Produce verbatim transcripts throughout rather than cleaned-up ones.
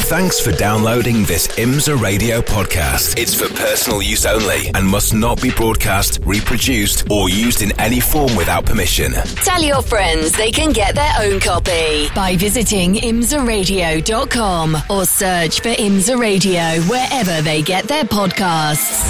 Thanks for downloading this IMSA Radio podcast. It's for personal use only and must not be broadcast, reproduced, or used in any form without permission. Tell your friends they can get their own copy by visiting imsa radio dot com or search for IMSA Radio wherever they get their podcasts.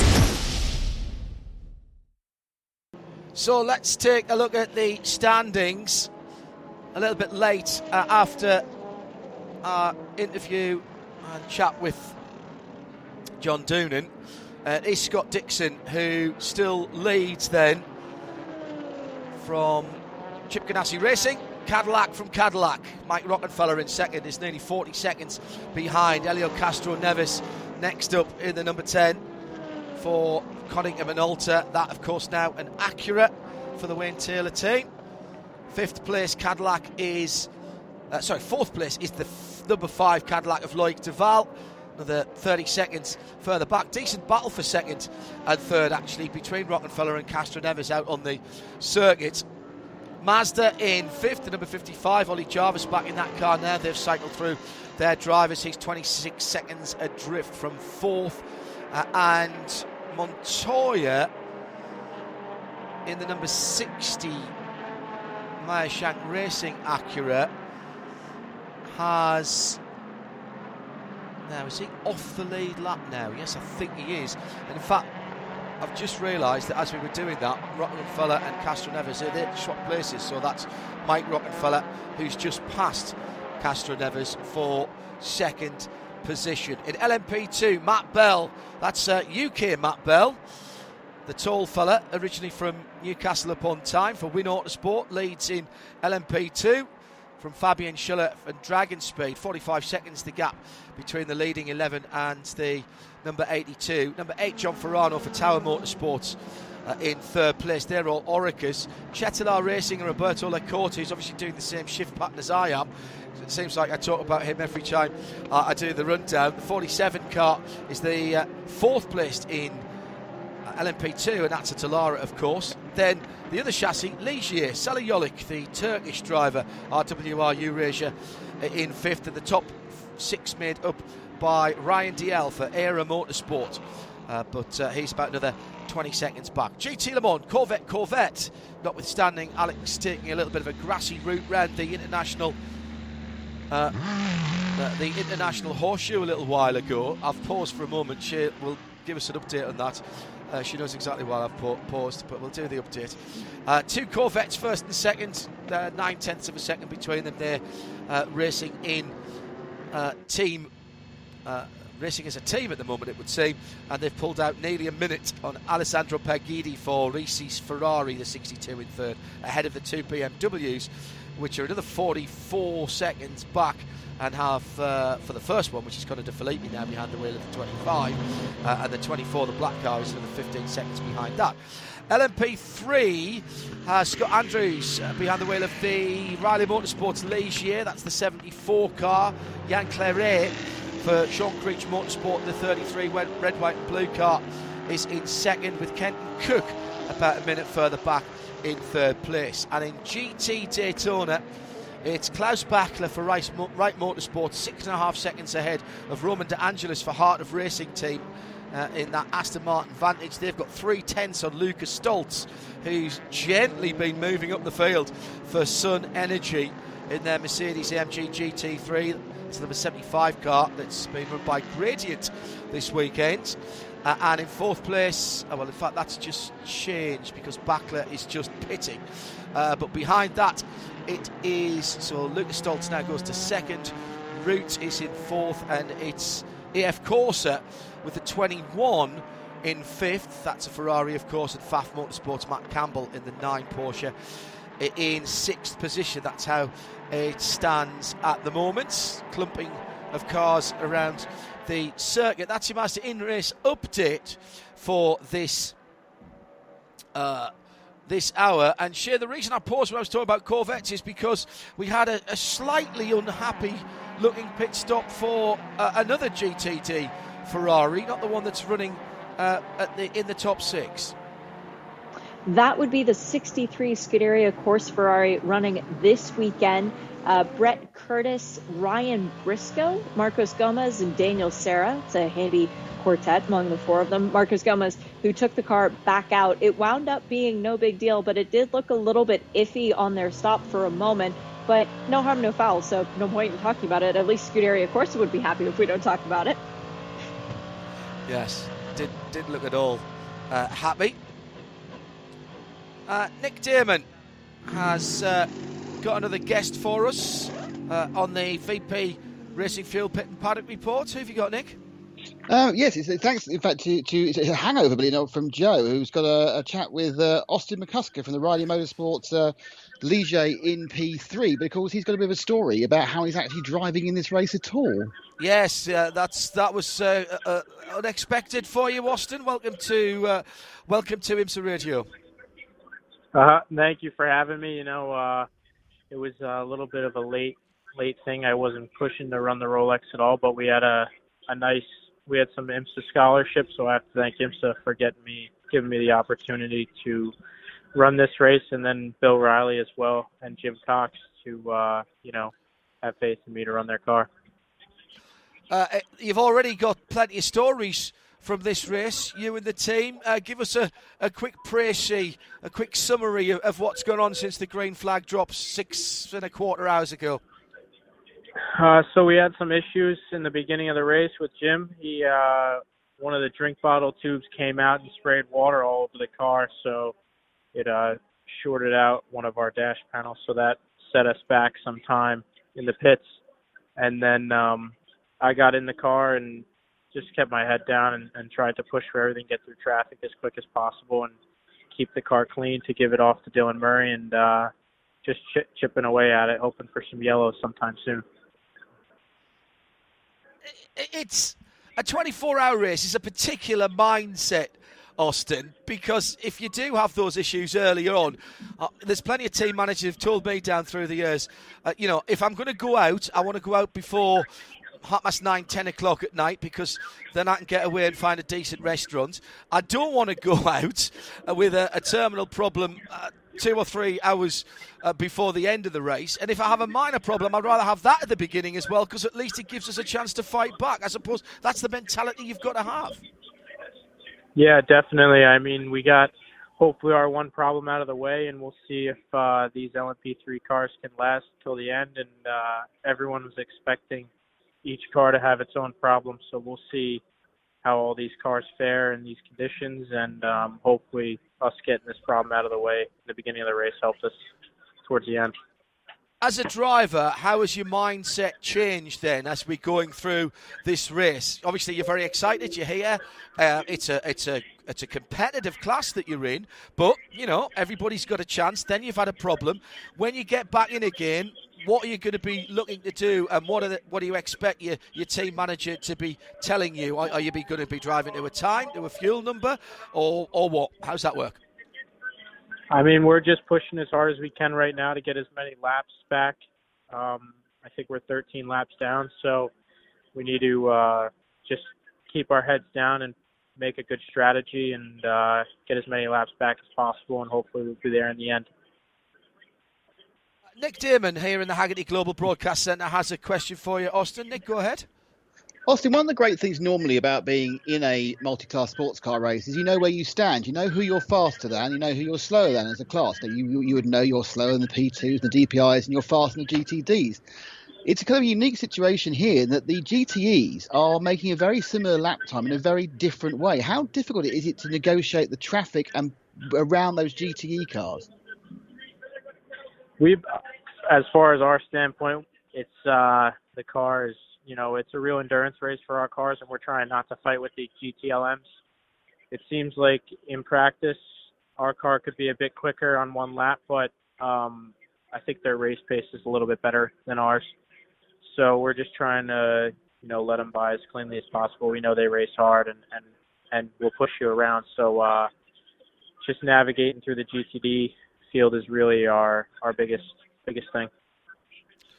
So let's take a look at the standings a little bit late uh, after our interview and chat with John Doonan. Uh, it's Scott Dixon who still leads then from Chip Ganassi Racing. Cadillac from Cadillac. Mike Rockenfeller in second is nearly forty seconds behind. Elio Castro Neves next up in the number ten for Coddington Minolta. That, of course, now an Acura for the Wayne Taylor team. Fifth place Cadillac is, uh, sorry, fourth place is the f- number five Cadillac of Loic Duval. Another thirty seconds further back. Decent battle for second and third, actually, between Rockenfeller and Castro Neves out on the circuit. Mazda in fifth, the number fifty-five, Ollie Jarvis back in that car now. They've cycled through their drivers. He's twenty-six seconds adrift from fourth. Uh, and Montoya in the number sixty Meyer Shank Racing Acura has... Now, is he off the lead lap now? Yes, I think he is. And in fact, I've just realised that as we were doing that, Rockenfeller and Castro Neves, they swap places. So that's Mike Rockenfeller, who's just passed Castro Neves for second position. In L M P two, Matt Bell, that's uh, U K Matt Bell, the tall fella, originally from Newcastle upon Tyne for Win Autosport, leads in L M P two from Fabian Schiller and Dragon Speed. forty-five seconds the gap between the leading eleven and the number eighty-two. Number eight, John Ferrano for Tower Motorsports uh, in third place. They're all Oricas. Cetilar Racing and Roberto Lecorte, who's obviously doing the same shift pattern as I am. It seems like I talk about him every time uh, I do the rundown. The forty-seven car is the uh, fourth placed in uh, L M P two, and that's a Talara, of course. Then the other chassis, Ligier, Salih Yolik, the Turkish driver, R W R Eurasia, uh, in fifth. And the top six made up by Ryan D L for Era Motorsport, uh, but uh, he's about another twenty seconds back. G T Le Mans, Corvette, Corvette, notwithstanding Alex taking a little bit of a grassy route round the international uh, uh, the international horseshoe a little while ago. I've paused for a moment. She will give us an update on that. Uh, she knows exactly why I've pa- paused, but we'll do the update. Uh, two Corvettes, first and second, uh, nine tenths of a second between them. They're uh, racing in uh, team Uh, racing as a team at the moment, it would seem, and they've pulled out nearly a minute on Alessandro Pagidi for Risi's Ferrari, the sixty-two in third, ahead of the two B M Ws, which are another forty-four seconds back, and have uh, for the first one, which is Conor De Filippi now behind the wheel of the twenty-five, uh, and the twenty-four, the black car, is another fifteen seconds behind that. L M P three has Scott Andrews uh, behind the wheel of the Riley Motorsports Ligier, that's the seventy-four car. Jan Claret for Sean Creech Motorsport, the thirty-three red, white and blue car, is in second, with Kenton Cook about a minute further back in third place. And in G T Daytona, it's Klaus Bachler for Wright Motorsport, six and a half seconds ahead of Roman De Angelis for Heart of Racing team uh, in that Aston Martin Vantage. They've got three tenths on Lucas Stoltz, who's gently been moving up the field for Sun Energy in their Mercedes A M G G T three. It's the number seventy-five car that's been run by Gradient this weekend. Uh, and in fourth place, oh, well, in fact, that's just changed because Bachler is just pitting. Uh, but behind that, it is, so Lucas Stoltz now goes to second. Root is in fourth, and it's A F Corsa with the twenty-one in fifth. That's a Ferrari, of course, and F A F Motorsports, Matt Campbell in the nine Porsche in sixth position. That's how it stands at the moment. Clumping of cars around the circuit. That's your Mazda in-race update for this uh, this hour. And Shea, the reason I paused when I was talking about Corvettes is because we had a, a slightly unhappy looking pit stop for uh, another G T D Ferrari, not the one that's running uh, at the in the top six. That would be the sixty-three Scuderia Corse Ferrari running this weekend. Uh, Brett Curtis, Ryan Briscoe, Marcos Gomez, and Daniel Serra. It's a handy quartet among the four of them. Marcos Gomez, who took the car back out. It wound up being no big deal, but it did look a little bit iffy on their stop for a moment. But no harm, no foul, so no point in talking about it. At least Scuderia Corsa would be happy if we don't talk about it. Yes, did, didn't look at all uh, happy. Uh, Nick Damon has uh, got another guest for us uh, on the V P Racing Fuel Pit and Paddock Report. Who have you got, Nick? Uh, yes, it's, thanks, in fact, to, to it's a hangover, believe it or not, from Joe, who's got a, a chat with uh, Austin McCusker from the Riley Motorsports uh, Ligier in P three, because he's got a bit of a story about how he's actually driving in this race at all. Yes, uh, that's that was uh, uh, unexpected for you, Austin. Welcome to uh, welcome to IMSA Radio. Uh, thank you for having me. You know, uh, it was a little bit of a late late thing. I wasn't pushing to run the Rolex at all, but we had a, a nice. We had some IMSA scholarships, so I have to thank IMSA for getting me, giving me the opportunity to run this race, and then Bill Riley as well, and Jim Cox to, uh, you know, have faith in me to run their car. Uh, you've already got plenty of stories from this race, you and the team. Uh, give us a, a quick précis, a quick summary of, of what's gone on since the green flag dropped six and a quarter hours ago. Uh, so we had some issues in the beginning of the race with Jim. He, uh, one of the drink bottle tubes came out and sprayed water all over the car, so it uh, shorted out one of our dash panels. So that set us back some time in the pits. And then um, I got in the car and just kept my head down and, and tried to push for everything, get through traffic as quick as possible, and keep the car clean to give it off to Dylan Murray, and uh, just ch- chipping away at it, hoping for some yellows sometime soon. It's a twenty-four hour race is a particular mindset, Austin, because if you do have those issues earlier on, uh, there's plenty of team managers who've told me down through the years, uh, you know, if I'm going to go out, I want to go out before half past nine, ten o'clock at night, because then I can get away and find a decent restaurant. I don't want to go out uh, with a, a terminal problem uh, two or three hours uh, before the end of the race. And if I have a minor problem, I'd rather have that at the beginning as well, because at least it gives us a chance to fight back. I suppose that's the mentality you've got to have. Yeah, definitely. I mean, we got hopefully our one problem out of the way, and we'll see if uh, these L M P three cars can last till the end. And uh, everyone was expecting each car to have its own problem, so we'll see how all these cars fare in these conditions, and um, hopefully us getting this problem out of the way in the beginning of the race helps us towards the end. As a driver, how has your mindset changed then as we're going through this race? Obviously, you're very excited. You're here. Uh, it's a it's a it's a competitive class that you're in, but you know everybody's got a chance. Then you've had a problem. When you get back in again, what are you going to be looking to do, and what are the, what do you expect your your team manager to be telling you? Are, are you be going to be driving to a time, to a fuel number, or or what? How's that work? I mean, we're just pushing as hard as we can right now to get as many laps back. Um, I think we're thirteen laps down, so we need to uh, just keep our heads down and make a good strategy and uh, get as many laps back as possible, and hopefully we'll be there in the end. Nick Damon here in the Haggerty Global Broadcast Centre has a question for you, Austin. Nick, go ahead. Austin, one of the great things normally about being in a multi-class sports car race is you know where you stand. You know who you're faster than, you know who you're slower than as a class. So you, you would know you're slower than the P twos, the D P Is, and you're faster than the G T Ds. It's a kind of unique situation here that the G T Es are making a very similar lap time in a very different way. How difficult is it to negotiate the traffic and around those G T E cars? We've, as far as our standpoint, it's uh, the cars. You know, it's a real endurance race for our cars, and we're trying not to fight with the G T L Ms. It seems like in practice, our car could be a bit quicker on one lap, but um, I think their race pace is a little bit better than ours. So we're just trying to, you know, let them by as cleanly as possible. We know they race hard, and, and, and will push you around. So uh, just navigating through the G T D field is really our, our biggest biggest thing.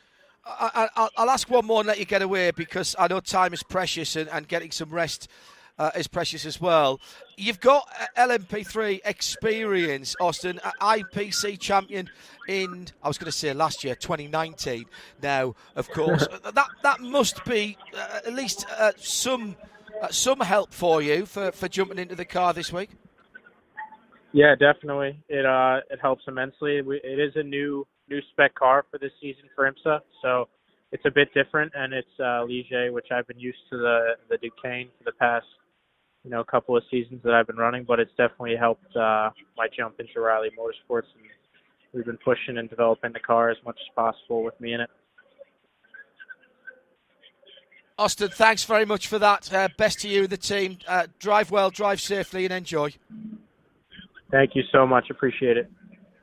I, I, I'll ask one more and let you get away, because I know time is precious, and, and getting some rest uh, is precious as well. You've got L M P three experience, Austin, I P C champion in, I was going to say last year, twenty nineteen. Now, of course, that that must be uh, at least uh, some uh, some help for you for, for jumping into the car this week. Yeah, definitely. It uh it helps immensely. We, it is a new new spec car for this season for IMSA, so it's a bit different, and it's uh, Ligier, which I've been used to the the Duquesne for the past, you know, couple of seasons that I've been running. But it's definitely helped uh, my jump into Riley Motorsports, and we've been pushing and developing the car as much as possible with me in it. Austin, thanks very much for that. Uh, best to you and the team. Uh, drive well, drive safely, and enjoy. Thank you so much. Appreciate it.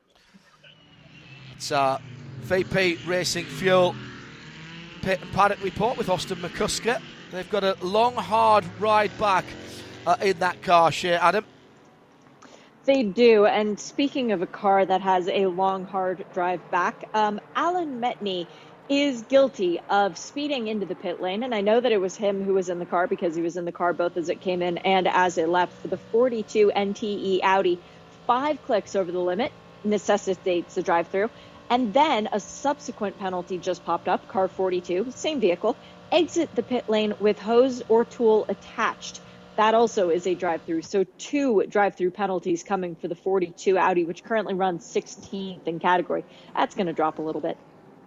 It's uh, V P Racing Fuel Pit and Paddock report with Austin McCusker. They've got a long, hard ride back uh, in that car, Shea Adam. They do. And speaking of a car that has a long, hard drive back, um, Alan Metney is guilty of speeding into the pit lane. And I know that it was him who was in the car because he was in the car both as it came in and as it left for the forty-two N T E Audi. Five clicks over the limit necessitates the drive-through. And then a subsequent penalty just popped up, car forty-two, same vehicle, exit the pit lane with hose or tool attached. That also is a drive-through. So two drive-through penalties coming for the forty-two Audi, which currently runs sixteenth in category. That's going to drop a little bit.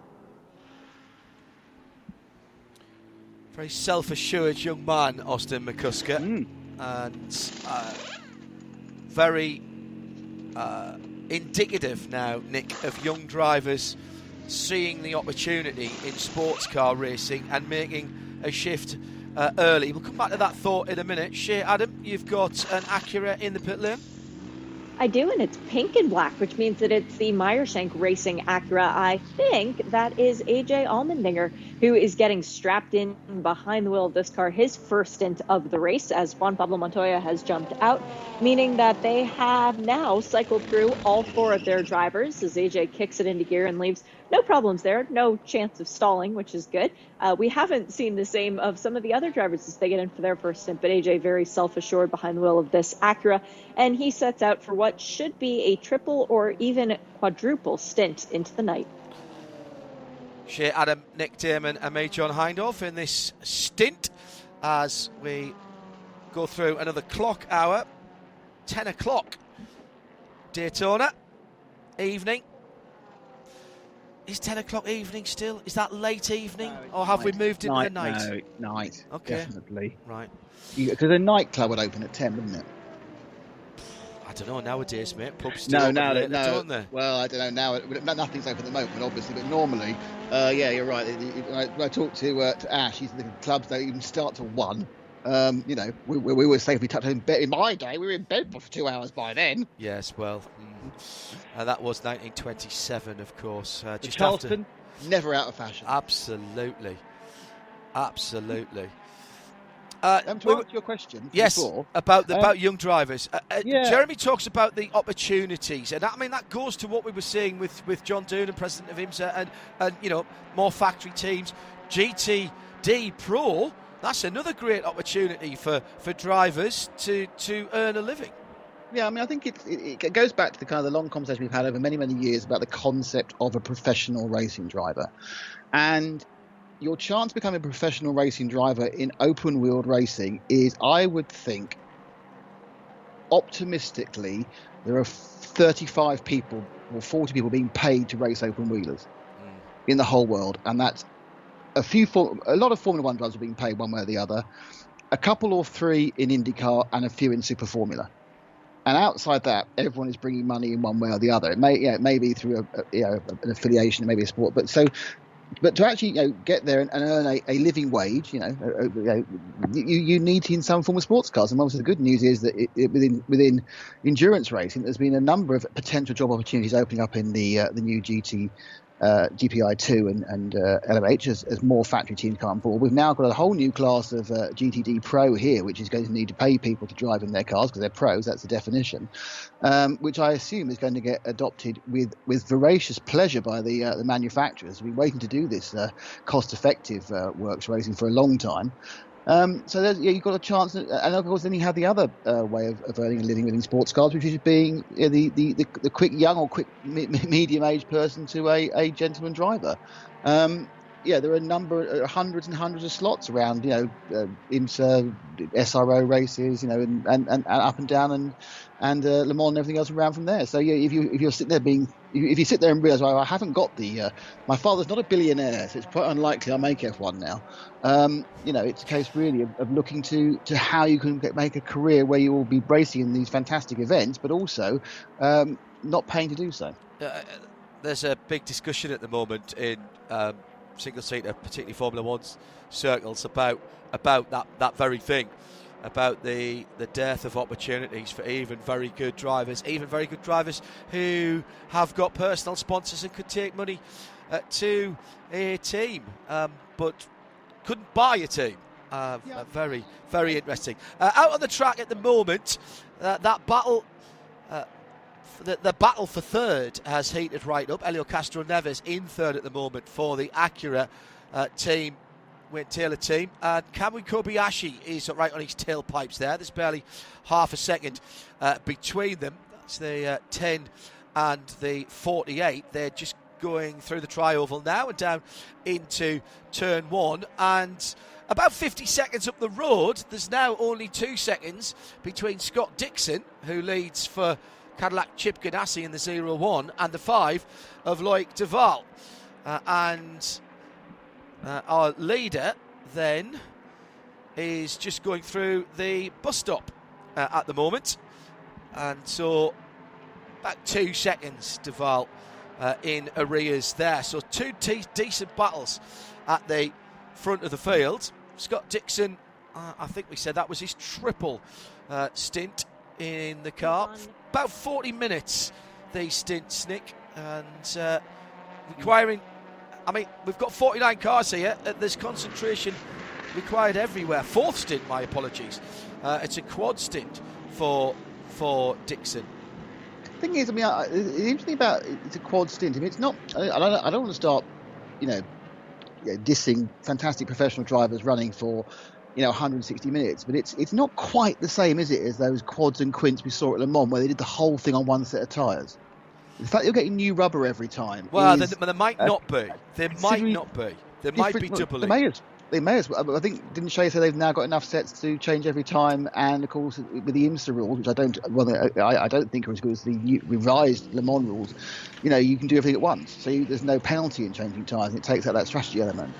Very self-assured young man, Austin McCusker. Mm. And uh, very uh, indicative now, Nick, of young drivers seeing the opportunity in sports car racing and making a shift uh, early. We'll come back to that thought in a minute. Shea Adam, you've got an Acura in the pit lane? I do, and it's pink and black, which means that it's the Meyershank Racing Acura. I think that is A J Allmendinger, who is getting strapped in behind the wheel of this car, his first stint of the race, as Juan Pablo Montoya has jumped out, meaning that they have now cycled through all four of their drivers as A J kicks it into gear and leaves. No problems there, no chance of stalling, which is good. Uh, we haven't seen the same of some of the other drivers as they get in for their first stint, but A J very self-assured behind the wheel of this Acura, and he sets out for what should be a triple or even quadruple stint into the night. Shea Adam, Nick Damon and me, John Hindhaugh, in this stint as we go through another clock hour. ten o'clock Daytona evening. Is ten o'clock evening still? Is that late evening? No, or have night. we moved into night, the night? No, night. Okay. Definitely. Right. Because the nightclub would open at ten, wouldn't it? I don't know nowadays, mate. Pubs still No, open now later, no. don't they? Well, I don't know now. Nothing's open at the moment, obviously. But normally, uh, yeah, you're right. When I, when I talked to, uh, to Ash, he's the clubs don't even start till one. Um, you know, we, we, we were safely tucked in bed. In my day, we were in bed for two hours by then. Yes, well, mm, uh, that was nineteen twenty-seven, of course. Uh, just Charleston, after... never out of fashion. Absolutely, absolutely. Uh, um, to we, answer your question, yes, before, about the, um, about young drivers. Uh, uh, yeah. Jeremy talks about the opportunities, and I mean that goes to what we were seeing with, with John Doonan, president of IMSA, and, and you know more factory teams, G T D Pro. That's another great opportunity for, for drivers to, to earn a living. Yeah, I mean, I think it, it, it goes back to the kind of the long conversation we've had over many, many years about the concept of a professional racing driver. And your chance of becoming a professional racing driver in open-wheeled racing is, I would think, optimistically, there are thirty-five people or forty people being paid to race open-wheelers mm. in the whole world. And that's a few, a lot of Formula One drivers are being paid one way or the other, a couple or three in IndyCar and a few in Super Formula. And outside that, everyone is bringing money in one way or the other. It may, yeah, it may be through a, a, you know, an affiliation, it may be a sport, but so, but to actually, you know, get there and, and earn a, a living wage, you know, a, a, you, know you, you need to in some form of sports cars. And obviously, the good news is that it, it, within within endurance racing, there's been a number of potential job opportunities opening up in the uh, the new G T. Uh, G P I two and, and uh, L M H as, as more factory teams come on board. We've now got a whole new class of uh, G T D Pro here, which is going to need to pay people to drive in their cars because they're pros, that's the definition, um, which I assume is going to get adopted with, with voracious pleasure by the uh, the manufacturers. We've been waiting to do this uh, cost-effective uh, works racing for a long time. Um, so there's, yeah, you've got a chance, and of course then you have the other uh, way of, of earning a living within sports cars, which is being uh, the, the, the, the quick young or quick me- medium-aged person to a, a gentleman driver. Um, yeah, there are a number, uh, hundreds and hundreds of slots around, you know, uh, IMSA, S R O races, you know, and, and, and up and down, and and uh, Le Mans and everything else around from there. So yeah, if you if you're sitting there being, if you sit there and realise, well, I haven't got the, uh, my father's not a billionaire, so it's quite unlikely I'll make F one now. Um, you know, it's a case really of, of looking to to how you can get, make a career where you will be racing in these fantastic events, but also um, not paying to do so. Uh, there's a big discussion at the moment in Um, single-seater, particularly Formula One's circles, about about that, that very thing, about the the dearth of opportunities for even very good drivers, even very good drivers who have got personal sponsors and could take money uh, to a team, um, but couldn't buy a team. Uh, yeah. uh, very, very interesting. Uh, out on the track at the moment, uh, that battle... Uh, The, the battle for third has heated right up. Helio Castroneves in third at the moment for the Acura uh, team, Wayne Taylor team. And Kamui Kobayashi is right on his tailpipes there. There's barely half a second uh, between them. That's the uh, ten and the forty-eight. They're just going through the tri-oval now and down into turn one. And about fifty seconds up the road, there's now only two seconds between Scott Dixon, who leads for Cadillac Chip Ganassi in the zero one, and the five of Loic Duval. Uh, and uh, our leader then is just going through the bus stop uh, at the moment. And so about two seconds, Duval uh, in arrears there. So two t- decent battles at the front of the field. Scott Dixon, uh, I think we said that was his triple uh, stint in the car. About forty minutes, these stints, Nick, and uh, requiring, I mean, we've got forty-nine cars here. There's concentration required everywhere. Fourth stint, my apologies. Uh, it's a quad stint for for Dixon. The thing is, I mean, I, the interesting about it's a quad stint. I mean, it's not. I, I don't. I don't want to start, you know, you know, dissing fantastic professional drivers running for, you know, one hundred sixty minutes, but it's it's not quite the same, is it, as those quads and quints we saw at Le Mans, where they did the whole thing on one set of tyres. In fact, you're getting new rubber every time. Well, is, there, there might not be. There might not be. There might be doubling. They may as, they may as well. I think, didn't Shea say they've now got enough sets to change every time? And of course, with the IMSA rules, which I don't, well, I, I don't think are as good as the revised Le Mans rules. You know, you can do everything at once, so you, there's no penalty in changing tyres, and it takes out that strategy element.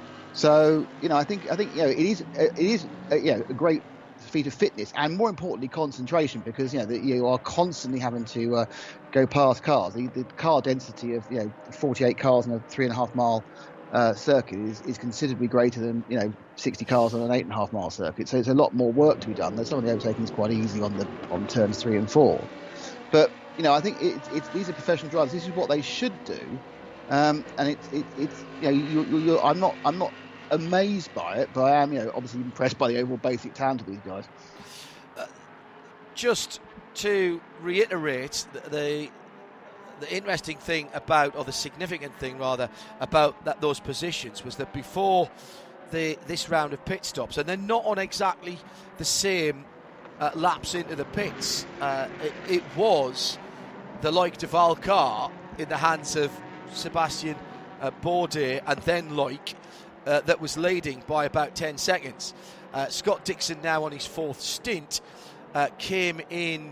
So, you know, I think I think you know it is it is uh, you know a great feat of fitness, and more importantly concentration, because you know the, you are constantly having to uh, go past cars. The, the car density of you know forty-eight cars in a three and a half mile uh, circuit is, is considerably greater than you know sixty cars on an eight and a half mile circuit. So it's a lot more work to be done. There's some of the overtaking is quite easy on the on turns three and four, but you know I think it's it's these are professional drivers. This is what they should do, um, and it's it, it's you know you, you, you're, I'm not I'm not. amazed by it, but I am, you know, obviously impressed by the overall basic talent of these guys. Uh, just to reiterate, the, the the interesting thing about, or the significant thing rather, about that those positions was that before the this round of pit stops, and they're not on exactly the same uh, laps into the pits. Uh, it, it was the Loic Duval car in the hands of Sebastian uh, Bourdais, and then Loic. Uh, that was leading by about ten seconds. Uh, Scott Dixon, now on his fourth stint, uh, came in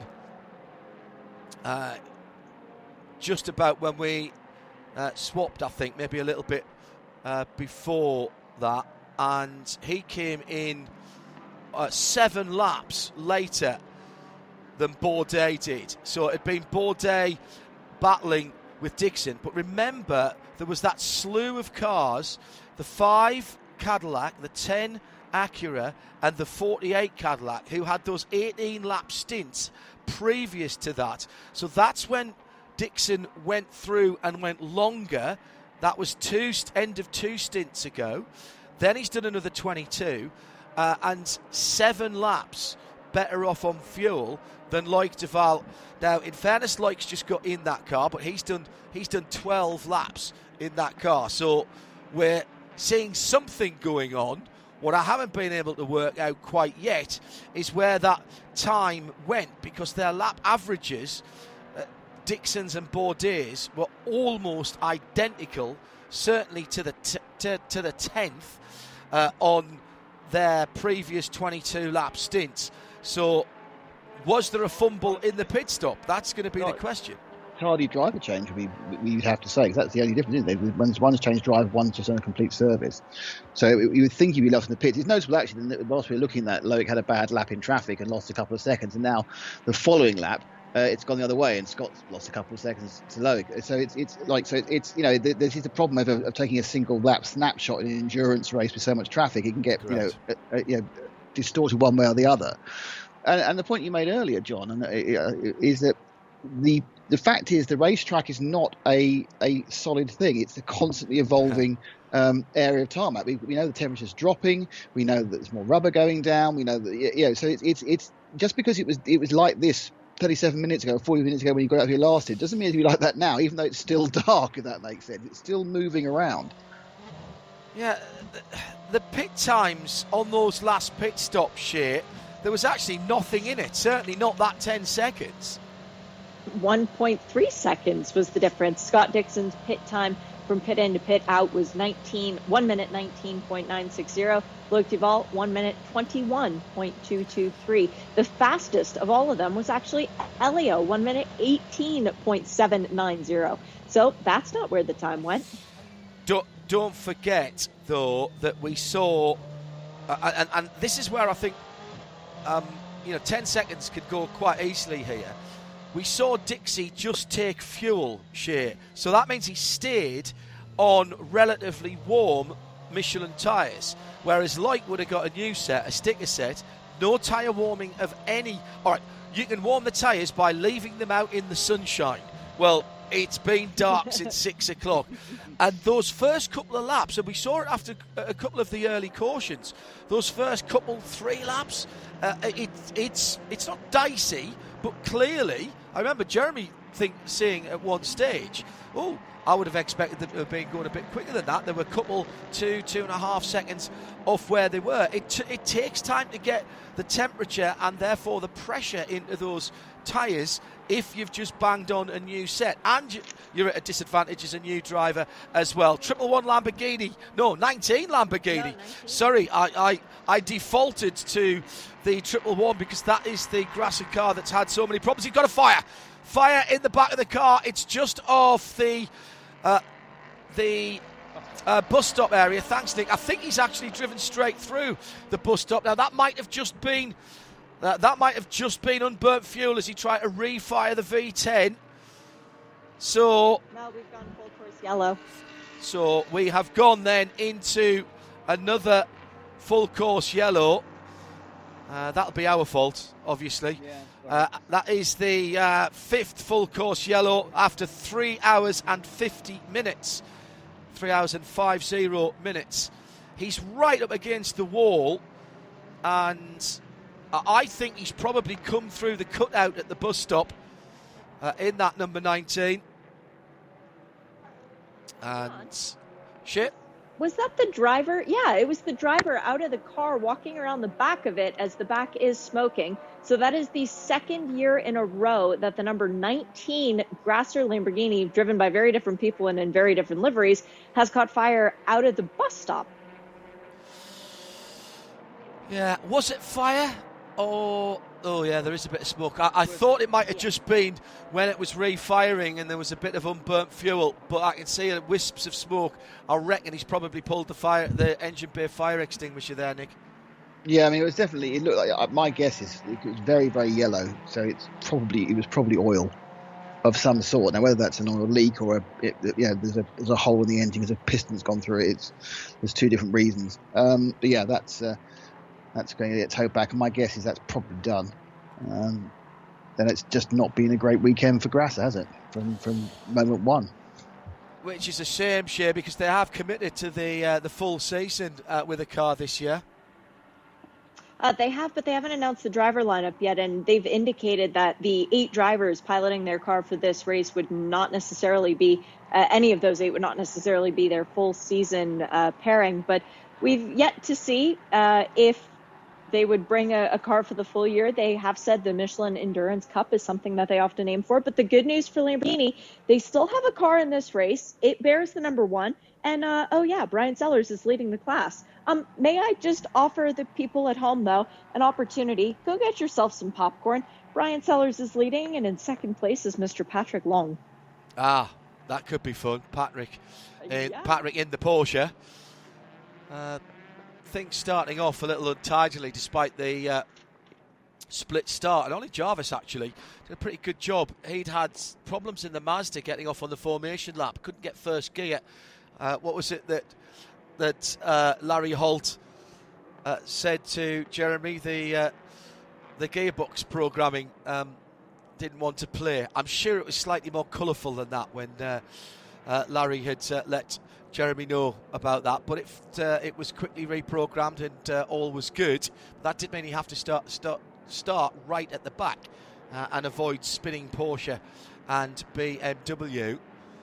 uh, just about when we uh, swapped, I think, maybe a little bit uh, before that. And he came in uh, seven laps later than Bourdais did. So it had been Bourdais battling with Dixon. But remember, there was that slew of cars, the five Cadillac, the ten Acura, and the forty-eight Cadillac, who had those eighteen-lap stints previous to that. So that's when Dixon went through and went longer. That was two end of two stints ago. Then he's done another twenty-two, uh, and seven laps better off on fuel than Loic Duval. Now, in fairness, Loic's just got in that car, but he's done he's done twelve laps in that car. So we're seeing something going on What I haven't been able to work out quite yet is where that time went, because their lap averages, uh, Dixon's and Bourdais, were almost identical, certainly to the t- to, to the tenth uh, on their previous twenty-two lap stints. So was there a fumble in the pit stop? That's going to be Right. the question. Tardy driver change, we we'd have to say, because that's the only difference, isn't it? One's, one's changed drive, one's just on a complete service. So you would think he'd be lost in the pits. It's notable actually that whilst we were looking at that, Loic had a bad lap in traffic and lost a couple of seconds, and now the following lap, uh, it's gone the other way, and Scott's lost a couple of seconds to Loic. So it's it's like so it's you know this is the problem of, of taking a single lap snapshot in an endurance race with so much traffic. It can get Correct. you know uh, uh, you know distorted one way or the other. And, and the point you made earlier, John, and, uh, is that the the fact is the racetrack is not a a solid thing. It's a constantly evolving um, area of tarmac. We, we know the temperature's dropping. We know that there's more rubber going down. We know that you know. So it's it's it's just because it was it was like this thirty-seven minutes ago, forty minutes ago when you got out here last, it doesn't mean it'll be like that now. Even though it's still dark, if that makes sense, it's still moving around. Yeah, the, the pit times on those last pit stops, Shea, there was actually nothing in it. Certainly not that ten seconds. one point three seconds was the difference. Scott Dixon's pit time from pit in to pit out was nineteen, one minute nineteen point nine six zero. Loic Duval, one minute twenty-one point two two three. The fastest of all of them was actually Elio, one minute eighteen point seven nine zero. So that's not where the time went. Don't, don't forget, though, that we saw, uh, and, and this is where I think, um, you know, ten seconds could go quite easily here. We saw Dixie just take fuel, Shea. So that means he stayed on relatively warm Michelin tyres, whereas Loic would have got a new set, a sticker set, no tyre warming of any. All right, you can warm the tyres by leaving them out in the sunshine. Well, it's been dark since six o'clock. And those first couple of laps, and we saw it after a couple of the early cautions, those first couple, three laps, uh, it, it's it's not dicey, but clearly, I remember Jeremy think, saying at one stage, oh, I would have expected them to have been going a bit quicker than that. There were a couple, two, two and a half seconds off where they were. It, t- it takes time to get the temperature and therefore the pressure into those tyres if you've just banged on a new set. And you're at a disadvantage as a new driver as well. Triple one Lamborghini. No, nineteen Lamborghini. No, nineteen. Sorry, I, I, I defaulted to the triple one because that is the Grasser car that's had so many problems. He's got a fire. Fire in the back of the car. It's just off the uh, the uh, bus stop area. Thanks, Nick. I think he's actually driven straight through the bus stop. Now that might have just been uh, that might have just been unburnt fuel as he tried to refire the V ten. So no, we've gone full course yellow. So we have gone then into another full course yellow. Uh, that'll be our fault, obviously. Yeah. Uh, that is the uh, fifth full course yellow after three hours and fifty minutes. Three hours and five zero minutes. He's right up against the wall, and I think he's probably come through the cutout at the bus stop uh, in that number nineteen. And shit. Was that the driver? Yeah, it was the driver out of the car walking around the back of it as the back is smoking. So that is the second year in a row that the number nineteen Grasser Lamborghini, driven by very different people and in very different liveries, has caught fire out of the bus stop. Yeah, was it fire? Oh, oh yeah, there is a bit of smoke. I, I thought it might have just been when it was refiring and there was a bit of unburnt fuel, but I can see wisps of smoke. I reckon he's probably pulled the fire, the engine bay fire extinguisher there, Nick. Yeah, I mean, it was definitely. It looked like my guess is it was very, very yellow. So it's probably it was probably oil of some sort. Now, whether that's an oil leak or a it, yeah, there's a there's a hole in the engine because a piston's gone through it. It's there's two different reasons. Um, but yeah, that's uh, that's going to get towed back. And my guess is that's probably done. Um, then it's just not been a great weekend for Grasser, has it? From from moment one. Which is a shame, Shea, because they have committed to the uh, the full season uh, with a car this year. Uh, they have, but they haven't announced the driver lineup yet, and they've indicated that the eight drivers piloting their car for this race would not necessarily be, uh, any of those eight would not necessarily be their full season uh, pairing, but we've yet to see uh, if they would bring a, a car for the full year. They have said the Michelin Endurance Cup is something that they often aim for. But the good news for Lamborghini, they still have a car in this race. It bears the number one. And, uh, oh, yeah, Brian Sellers is leading the class. Um, may I just offer the people at home, though, an opportunity? Go get yourself some popcorn. Brian Sellers is leading, and in second place is Mister Patrick Long. Ah, that could be fun. Patrick, uh, yeah. Patrick in the Porsche. Uh, things starting off a little untidily despite the uh, split start. And only Jarvis actually did a pretty good job. He'd had problems in the Mazda getting off on the formation lap. Couldn't get first gear. Uh, what was it that that uh, Larry Holt uh, said to Jeremy? The uh, the gearbox programming um, didn't want to play. I'm sure it was slightly more colourful than that when uh, uh, Larry had uh, let Jeremy know about that, but it uh, it was quickly reprogrammed and uh, all was good. That did mean he have to start start start right at the back uh, and avoid spinning Porsche and B M W.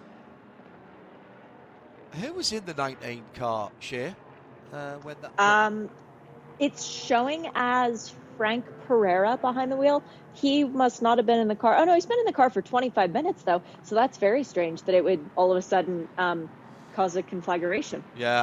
Who was in the nineteen car, Shea? Uh, when that um, it's showing as Frank Pereira behind the wheel. He must not have been in the car. Oh no, he's been in the car for twenty-five minutes though. So that's very strange that it would all of a sudden um, cause a conflagration. Yeah.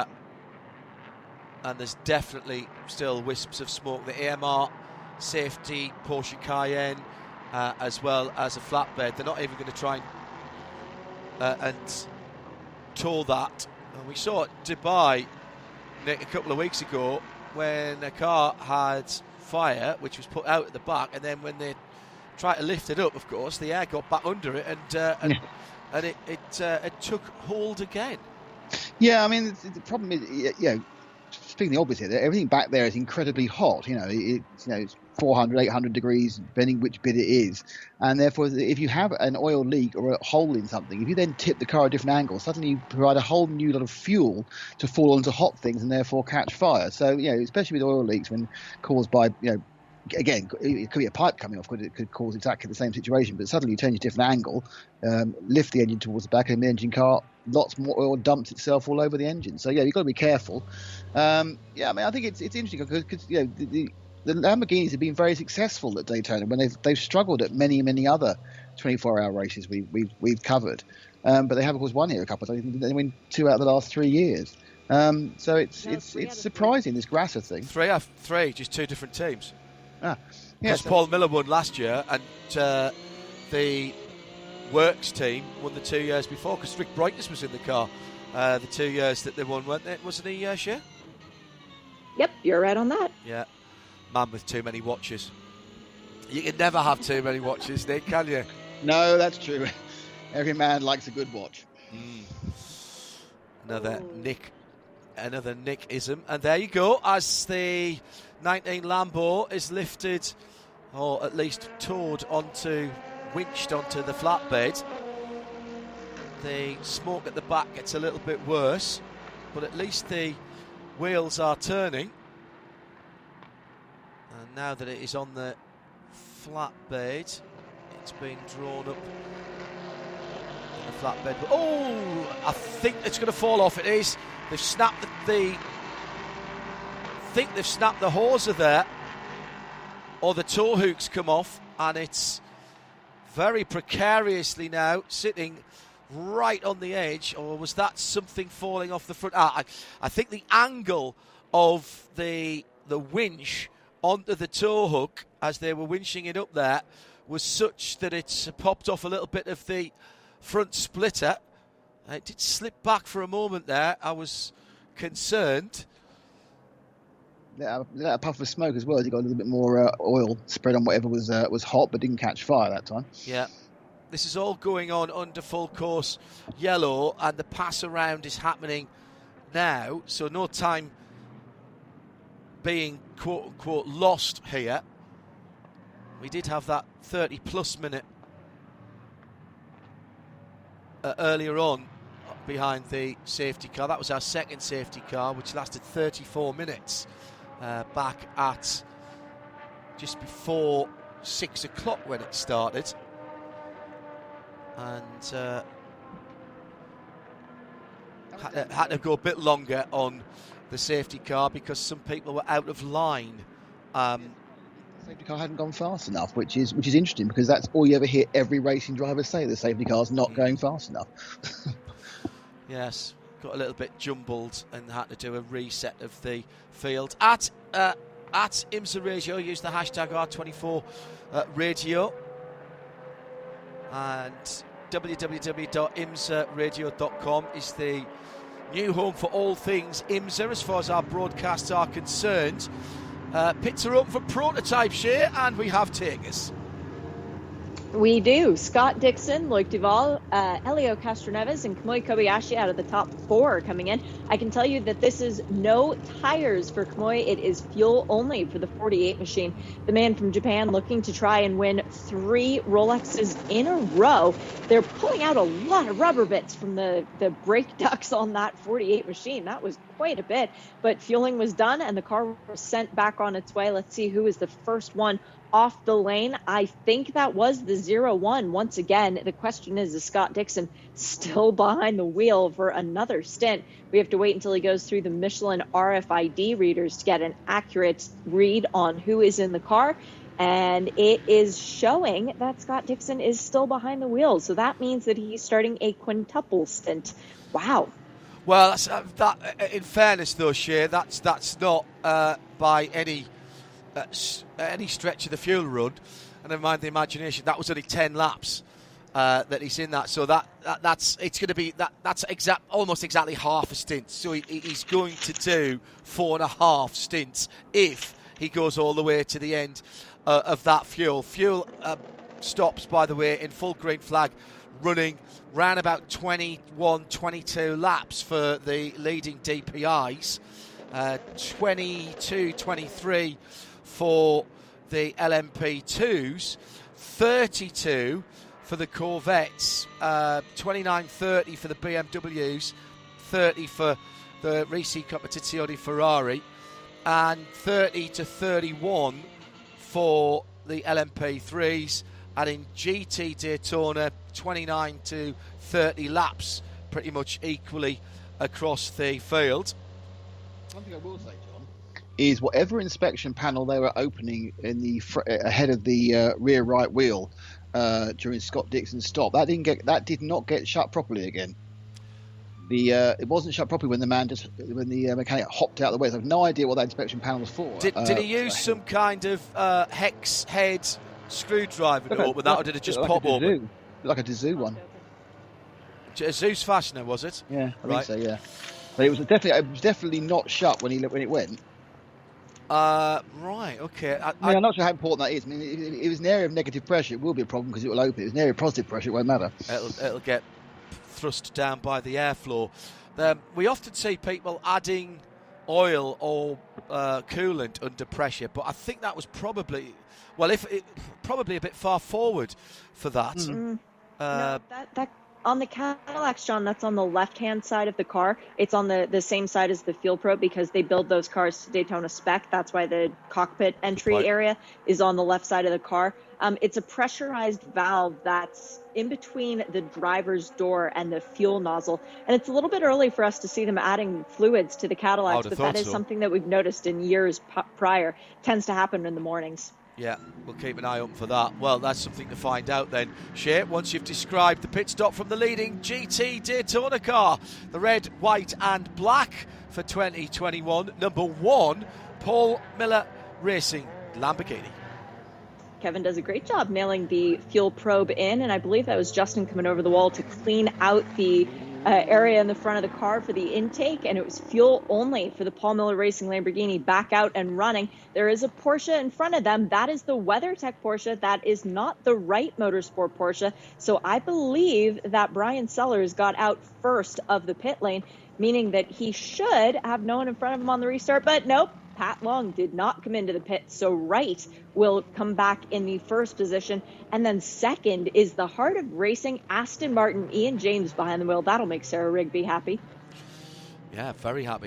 And there's definitely still wisps of smoke. The A M R safety Porsche Cayenne, uh, as well as a flatbed. They're not even going to try and, uh, and tow that. And we saw at Dubai, Nick, a couple of weeks ago when a car had fire, which was put out at the back, and then when they tried to lift it up, of course, the air got back under it, and uh, and, yeah. and it it, uh, it took hold again. Yeah, I mean, the problem is, you know, speaking the obvious here, everything back there is incredibly hot. You know, it, you know, it's four hundred, eight hundred degrees, depending which bit it is. And therefore, if you have an oil leak or a hole in something, if you then tip the car at a different angle, suddenly you provide a whole new lot of fuel to fall onto hot things and therefore catch fire. So, you know, especially with oil leaks when caused by, you know, again, it could be a pipe coming off, it could cause exactly the same situation, but suddenly you turn your different angle, um, lift the engine towards the back of the engine car, lots more oil dumps itself all over the engine. So, yeah, you've got to be careful. Um, yeah, I mean, I think it's it's interesting because, you know, the, the The Lamborghinis have been very successful at Daytona when they've they've struggled at many many other twenty-four hour races we we've we've covered, um, but they have of course won here a couple of times. They win two out of the last three years, um, so it's no, it's it's surprising this Grasser thing. Three out of three, just two different teams. Ah, yes. Yeah, Paul Miller won last year, and uh, the Works team won the two years before because Rick Brightness was in the car uh, the two years that they won, weren't they? Wasn't he, uh, Shea? Yep, you're right on that. Yeah. Man with too many watches. You can never have too many watches, Nick, can you? No, that's true. Every man likes a good watch. Mm. Another oh. Nick, another Nick-ism. And there you go, as the nineteen Lambo is lifted, or at least towed onto, winched onto the flatbed. The smoke at the back gets a little bit worse, but at least the wheels are turning. And now that it is on the flatbed, it's being drawn up in the flatbed. Oh, I think it's going to fall off. It is. They've snapped the, the I think they've snapped the hawser there, or the tow hooks come off, and it's very precariously now sitting right on the edge. Or was that something falling off the front? Ah, I, I think the angle of the the winch onto the tow hook as they were winching it up there was such that it's popped off a little bit of the front splitter. It did slip back for a moment there. I was concerned. Yeah, a puff of smoke as well. You got a little bit more uh, oil spread on whatever was uh, was hot, but didn't catch fire that time. Yeah. This is all going on under full course yellow, and the pass around is happening now, so no time being quote-unquote lost here. We did have that thirty plus minute uh, earlier on behind the safety car. That was our second safety car, which lasted thirty-four minutes uh, back at just before six o'clock when it started. And uh, had, had to go a bit longer on the safety car because some people were out of line. Um, the safety car hadn't gone fast enough, which is which is interesting because that's all you ever hear every racing driver say: the safety car's not going fast enough. Yes, got a little bit jumbled and had to do a reset of the field. At uh, at IMSA Radio, use the hashtag R twenty-four uh, radio, and w w w dot imsa radio dot com is the new home for all things IMSA as far as our broadcasts are concerned. Uh, pits are open for prototypes here, and we have takers. We do. Scott Dixon, Loic Duval, uh, Helio Castroneves, and Kamui Kobayashi out of the top four coming in. I can tell you that this is no tires for Kamui. It is fuel only for the forty-eight machine. The man from Japan looking to try and win three Rolexes in a row. They're pulling out a lot of rubber bits from the, the brake ducts on that forty-eight machine. That was quite a bit. But fueling was done, and the car was sent back on its way. Let's see who is the first one off the lane. I think that was the zero one. Once again, the question is, is Scott Dixon still behind the wheel for another stint? We have to wait until he goes through the Michelin R F I D readers to get an accurate read on who is in the car. And it is showing that Scott Dixon is still behind the wheel. So that means that he's starting a quintuple stint. Wow. Well, that's, uh, that, in fairness, though, Shea, that's that's not uh, by any uh, s- any stretch of the fuel run. And never mind the imagination. That was only ten laps uh, that he's in that. So that, that that's it's going to be that that's exact almost exactly half a stint. So he, he's going to do four and a half stints if he goes all the way to the end uh, of that fuel. Fuel uh, stops, by the way, in full green flag, running round about twenty-one, twenty-two laps for the leading D P Is, uh, twenty-two, twenty-three for the L M P twos, thirty-two for the Corvettes, uh, twenty-nine, thirty for the B M Ws, thirty for the Risi Competizione Ferrari, and thirty to thirty-one for the L M P threes. And in G T Daytona, twenty-nine to thirty laps, pretty much equally across the field. One thing I will say, John, is whatever inspection panel they were opening in the fr- ahead of the uh, rear right wheel uh, during Scott Dixon's stop, that didn't get that did not get shut properly again. The uh, it wasn't shut properly when the man just when the uh, mechanic hopped out of the way. So I have no idea what that inspection panel was for. Did, uh, did he use some kind of uh, hex head screwdriver to open that, or did it just like pop open? Like a Dazoo one. A Zeus Fastener, was it? Yeah, I right. think so. Yeah, but it was definitely it was definitely not shut when he when it went. Uh, right. Okay. I, I mean, I'm not sure how important that is. I mean, if it, it was an area of negative pressure, it will be a problem because it will open. If it's an area of positive pressure, it won't matter. It'll, it'll get thrust down by the airflow. Um, we often see people adding oil or uh, coolant under pressure, but I think that was probably, well, if it, probably a bit far forward for that. Mm-hmm. Uh, no, that, that on the Cadillacs, John, that's on the left-hand side of the car. It's on the, the same side as the Fuel Probe because they build those cars to Daytona spec. That's why the cockpit entry Right. area is on the left side of the car. Um, it's a pressurized valve that's in between the driver's door and the fuel nozzle. And it's a little bit early for us to see them adding fluids to the Cadillacs, but that is so. something that we've noticed in years p- prior. It tends to happen in the mornings. Yeah, we'll keep an eye open for that. Well, that's something to find out then, Shea, once you've described the pit stop from the leading G T Daytona car, the red, white and black for twenty twenty-one. Number one, Paul Miller Racing Lamborghini. Kevin does a great job nailing the fuel probe in, and I believe that was Justin coming over the wall to clean out the uh, area in the front of the car for the intake, and it was fuel only for the Paul Miller Racing Lamborghini back out and running. There is a Porsche in front of them. That is the WeatherTech Porsche. That is not the Wright Motorsport Porsche. So I believe that Brian Sellers got out first of the pit lane, meaning that he should have no one in front of him on the restart, but nope. Pat Long did not come into the pit, so Wright will come back in the first position. And then second is the heart of racing, Aston Martin, Ian James behind the wheel. That'll make Sarah Rigby happy. Yeah, very happy.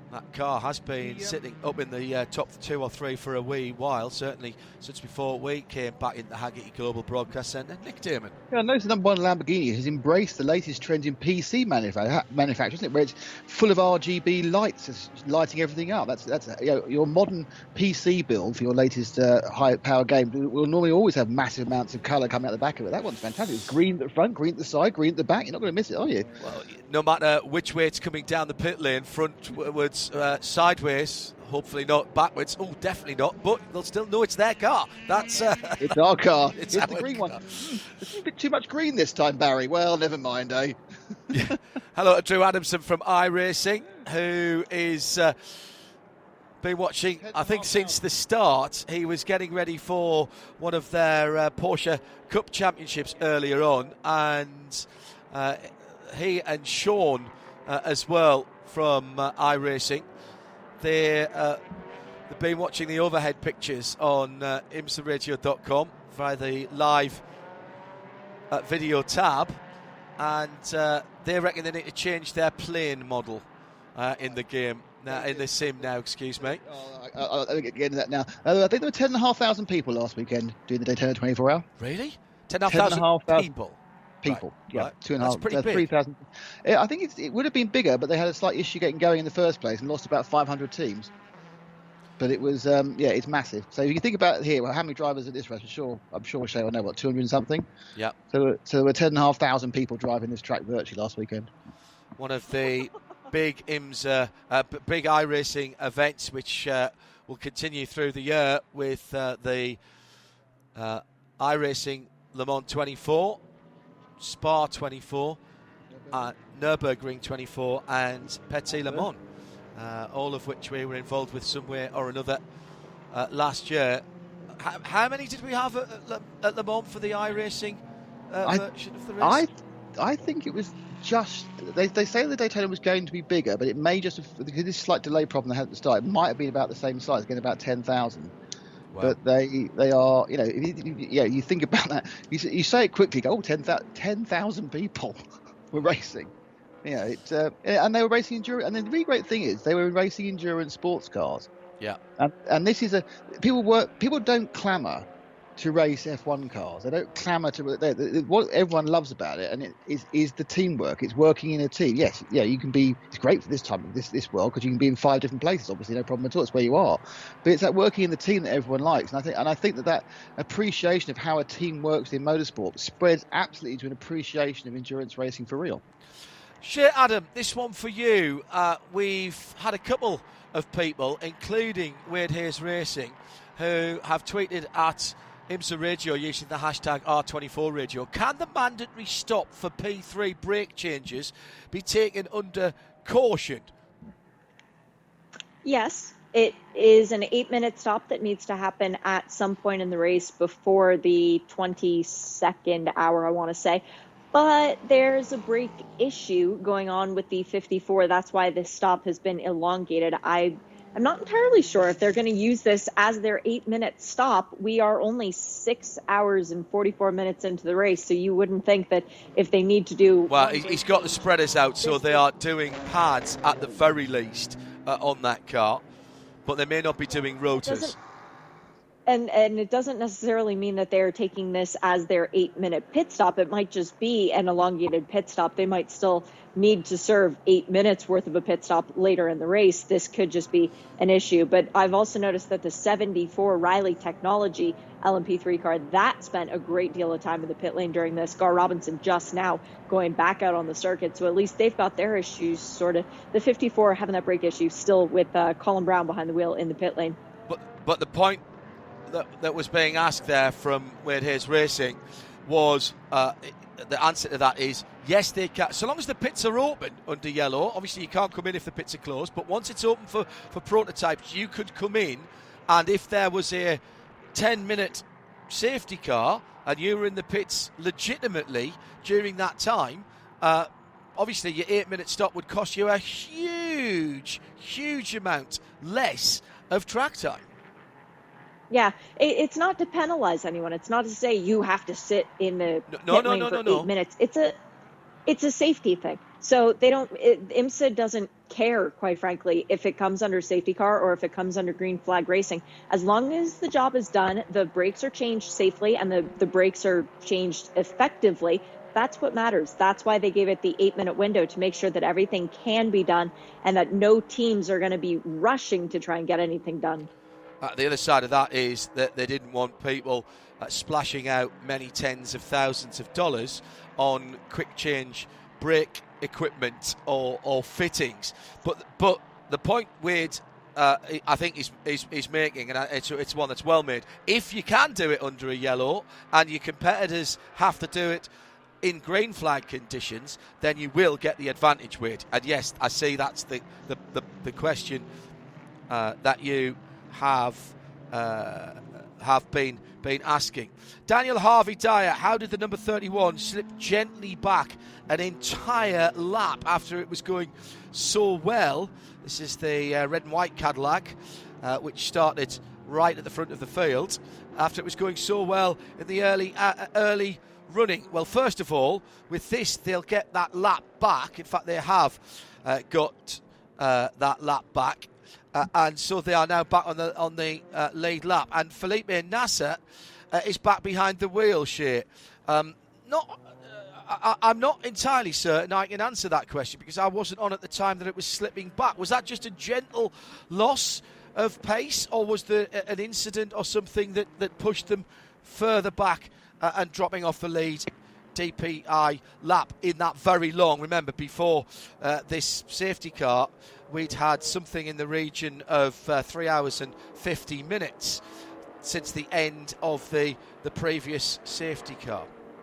That car has been sitting up in the uh, top two or three for a wee while, certainly since before we came back into the Hagerty Global Broadcast Centre. Nick Damon. Yeah, I noticed the number one Lamborghini has embraced the latest trends in P C manufa- manufacturing, isn't it? Where it's full of R G B lights, it's lighting everything up. That's that's you know, your modern P C build for your latest uh, high-power game will normally always have massive amounts of colour coming out the back of it. That one's fantastic. It's green at the front, green at the side, green at the back. You're not going to miss it, are you? Well, no matter which way it's coming down the pit lane, frontwards, uh, sideways, hopefully not backwards. Oh, definitely not. But they'll still know it's their car. That's uh, it's our car. It's, it's our the green car. one. There's a bit too much green this time, Barry. Well, never mind, eh? Yeah. Hello to Drew Adamson from iRacing, who is uh, been watching, I think, since the start. He was getting ready for one of their uh, Porsche Cup Championships earlier on, and uh, he and Sean uh, as well from uh, iRacing. They, uh, they've been watching the overhead pictures on uh, imsa radio dot com via the live uh, video tab, and uh, they reckon they need to change their plane model uh, in the game, now, in the sim now, excuse me. Oh, I, I, I'll get into that now. Uh, I think there were ten thousand five hundred people last weekend doing the Daytona twenty-four hour. Really? ten thousand five hundred people? People, right, yeah, right. two and a half, That's pretty uh, big. three thousand. I think it's, it would have been bigger, but they had a slight issue getting going in the first place and lost about five hundred teams. But it was, um, yeah, it's massive. So if you think about it here, well, how many drivers at this race? I'm sure, I'm sure Shay will know, what, two hundred and something? Yeah. So, so there were ten and a half thousand people driving this track virtually last weekend. One of the big IMSA, uh, b- big iRacing events, which uh, will continue through the year with uh, the uh, iRacing Le Mans twenty-four, Spa twenty-four, uh, Nürburgring twenty-four, and Petit Le Mans, uh, all of which we were involved with some way or another uh, last year. How, how many did we have at, at, Le, at Le Mans for the iRacing uh, I, version of the race? I, I think it was just, they, they say the Daytona was going to be bigger, but it may just have, because this slight delay problem they had at the start, it might have been about the same size, getting about ten thousand. Wow. But they they are, you know, if you, yeah, you think about that, you, you say it quickly, go, oh, ten thousand people were racing. You know, it, uh, and they were racing endurance. And the really great thing is they were racing endurance sports cars. Yeah. And, and this is a, people work, people don't clamour to race F one cars. They don't clamour to, they, they, what everyone loves about it and it is, is the teamwork. It's working in a team. Yes, yeah, you can be, it's great for this time of this, this world because you can be in five different places, obviously, no problem at all. It's where you are. But it's that working in the team that everyone likes. And I think, and I think that that appreciation of how a team works in motorsport spreads absolutely to an appreciation of endurance racing for real. Sure, Adam, this one for you. Uh, we've had a couple of people, including Wade Hayes Racing, who have tweeted at IMSA Radio using the hashtag R twenty-four Radio. Can the mandatory stop for P three brake changes be taken under caution? Yes, it is an eight-minute stop that needs to happen at some point in the race before the twenty-second hour, I want to say. But there's a brake issue going on with the fifty-four. That's why this stop has been elongated. I, I'm not entirely sure if they're going to use this as their eight-minute stop. We are only six hours and forty-four minutes into the race, so you wouldn't think that if they need to do... Well, he's got the spreaders out, so they are doing pads at the very least uh, on that car, but they may not be doing rotors. And and it doesn't necessarily mean that they're taking this as their eight-minute pit stop. It might just be an elongated pit stop. They might still need to serve eight minutes worth of a pit stop later in the race. This could just be an issue. But I've also noticed that the seventy-four Riley Technology L M P three car, that spent a great deal of time in the pit lane during this. Gar Robinson just now going back out on the circuit. So at least they've got their issues sorted. The fifty-four having that brake issue still with uh, Colin Brown behind the wheel in the pit lane. But, but the point That, that was being asked there from Wade Hayes Racing was uh, the answer to that is yes, they can, so long as the pits are open under yellow. Obviously you can't come in if the pits are closed, but once it's open for, for prototypes, you could come in, and if there was a ten minute safety car and you were in the pits legitimately during that time, uh, obviously your eight minute stop would cost you a huge huge amount less of track time. Yeah, it, it's not to penalize anyone. It's not to say you have to sit in the no, pit no, lane no, for no, eight no. minutes. It's a, it's a safety thing. So they don't, it, IMSA doesn't care, quite frankly, if it comes under safety car or if it comes under green flag racing. As long as the job is done, the brakes are changed safely and the, the brakes are changed effectively, that's what matters. That's why they gave it the eight minute window, to make sure that everything can be done and that no teams are going to be rushing to try and get anything done. Uh, the other side of that is that they didn't want people uh, splashing out many tens of thousands of dollars on quick change brake equipment or, or fittings. But but the point Wade, uh, I think, is, is, is making, and it's, it's one that's well made, if you can do it under a yellow and your competitors have to do it in green flag conditions, then you will get the advantage, Wade. And yes, I see that's the, the, the, the question uh, that you have uh, have been been asking. Daniel Harvey Dyer, how did the number thirty-one slip gently back an entire lap after it was going so well? This is the uh, red and white Cadillac, uh, which started right at the front of the field after it was going so well in the early uh, early running. Well, first of all, with this, they'll get that lap back. In fact, they have uh, got uh, that lap back. Uh, and so they are now back on the on the uh, lead lap, and Felipe Nasser uh, is back behind the wheel. Shea, um, not, uh, I, I'm not entirely certain I can answer that question because I wasn't on at the time that it was slipping back. Was that just a gentle loss of pace, or was there an incident or something that, that pushed them further back uh, and dropping off the lead D P I lap in that very long? Remember, before uh, this safety car, we'd had something in the region of uh, three hours and fifty minutes since the end of the, the previous safety car.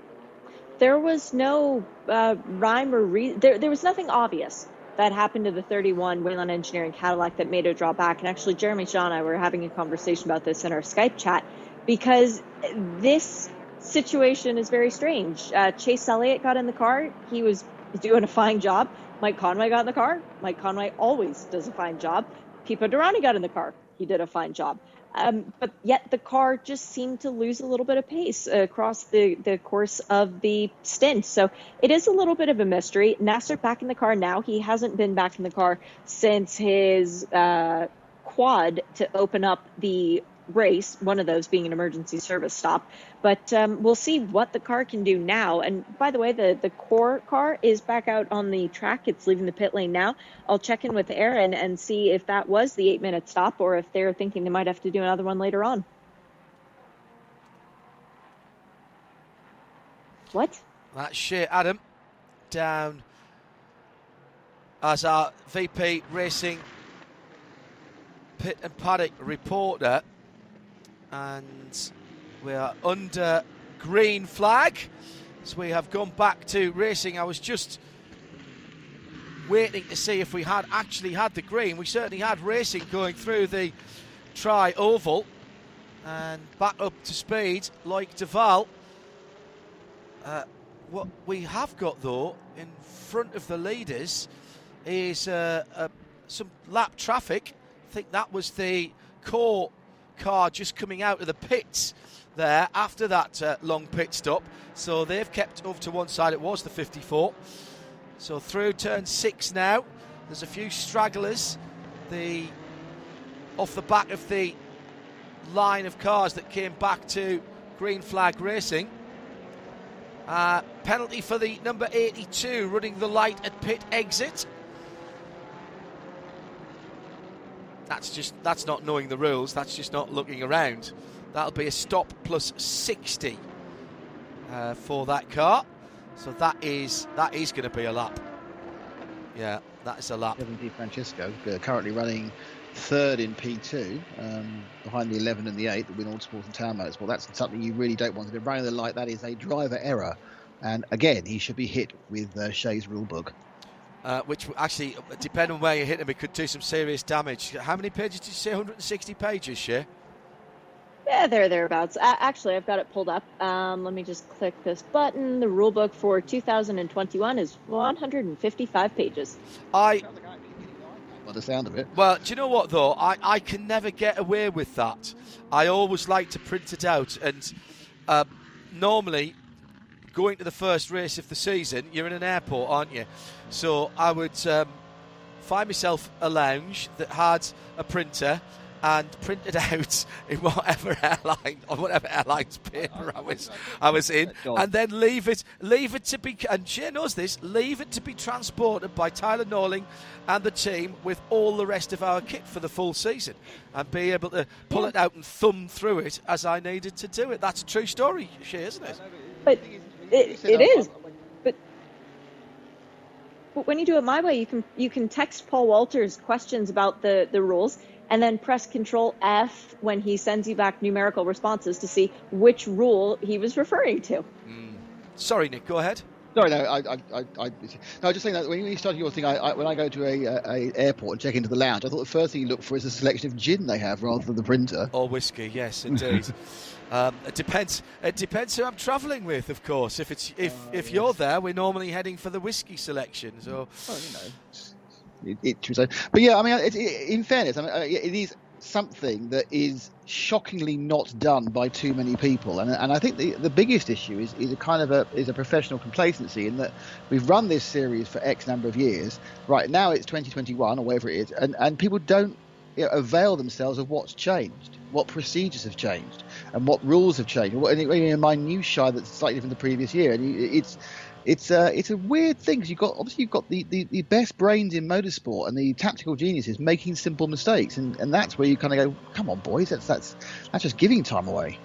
There was no uh, rhyme or reason. There, there was nothing obvious that happened to the thirty-one Wayland Engineering Cadillac that made it draw back. And actually, Jeremy Shaw and I were having a conversation about this in our Skype chat, because this situation is very strange. Uh, Chase Elliott got in the car. He was doing a fine job. Mike Conway got in the car. Mike Conway always does a fine job. Pipo Derani got in the car. He did a fine job. Um, but yet the car just seemed to lose a little bit of pace across the, the course of the stint. So it is a little bit of a mystery. Nasser back in the car now. He hasn't been back in the car since his uh, quad to open up the race, one of those being an emergency service stop. But um, we'll see what the car can do now. And by the way, the, the core car is back out on the track. It's leaving the pit lane now. I'll check in with Aaron and see if that was the eight-minute stop or if they're thinking they might have to do another one later on. What? That's Shea Adam down as our V P Racing pit and paddock reporter. And we are under green flag, so we have gone back to racing. I was just waiting to see if we had actually had the green. We certainly had racing going through the tri-oval and back up to speed like Duval. Uh, what we have got, though, in front of the leaders is uh, uh, some lap traffic. I think that was the core car just coming out of the pits there after that uh, long pit stop. So they've kept over to one side. It was the fifty-four. So through turn six now. There's a few stragglers. The off the back of the line of cars that came back to green flag racing. Uh, penalty for the number eighty-two running the light at pit exit. That's just that's not knowing the rules. That's just not looking around. That'll be a stop plus sixty uh, for that car. So that is that is going to be a lap. Yeah, that is a lap. Kevin Di Francesco uh, currently running third in P two, um, behind the eleven and the eight, the Win Autosport and Town Motorsport. That's something you really don't want to do. Running the light, that is a driver error. And again, he should be hit with uh, Shea's rule book. Uh, which actually, depending on where you hit him, it could do some serious damage. How many pages did you say? one hundred sixty pages, Shea? Yeah, there, thereabouts. Uh, actually, I've got it pulled up. Um, let me just click this button. The rule book for two thousand twenty-one is one hundred fifty-five pages. I... By the sound of it. Well, do you know what, though? I, I can never get away with that. I always like to print it out, and uh, normally going to the first race of the season, you're in an airport, aren't you? So I would um, find myself a lounge that had a printer and print it out in whatever airline or whatever airline's paper I was I was in, and then leave it leave it to be. And Shea knows this. Leave it to be transported by Tyler Norling and the team with all the rest of our kit for the full season, and be able to pull yeah. it out and thumb through it as I needed to do it. That's a true story, Shea, isn't it? But it, it is. But but when you do it my way, you can you can text Paul Walters questions about the the rules, and then press Control F when he sends you back numerical responses to see which rule he was referring to. Mm. Sorry, Nick, go ahead. Sorry, no, I, I, I, I no, just saying that when you started your thing, I, I, when I go to a, a, a airport and check into the lounge, I thought the first thing you look for is a selection of gin they have rather than the printer. Or whiskey, yes, indeed. um, it depends. It depends who I'm travelling with, of course. If it's if uh, if yes. you're there, we're normally heading for the whiskey selection. So, well, you know. It, it, but yeah, I mean, it, it, in fairness, I mean, it is something that is shockingly not done by too many people, and and I think the the biggest issue is is a kind of a is a professional complacency in that we've run this series for X number of years. Right now, it's twenty twenty-one or whatever it is, and and people don't you know, avail themselves of what's changed, what procedures have changed, and what rules have changed, what in minutiae that's slightly different the previous year, and it's. It's a, it's a weird thing because you've got obviously you've got the, the, the best brains in motorsport and the tactical geniuses making simple mistakes, and, and that's where you kind of go, come on, boys, that's that's that's just giving time away.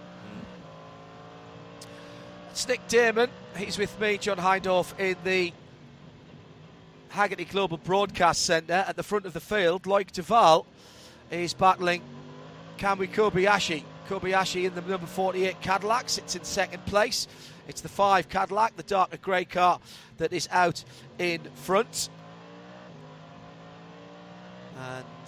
It's Nick Damon. He's with me, John Hindhaugh, in the Haggerty Global Broadcast Centre at the front of the field. Loic Duval is battling Kamui Kobayashi. Kobayashi in the number forty-eight Cadillac sits in second place. It's the five Cadillac, the darker grey car, that is out in front. And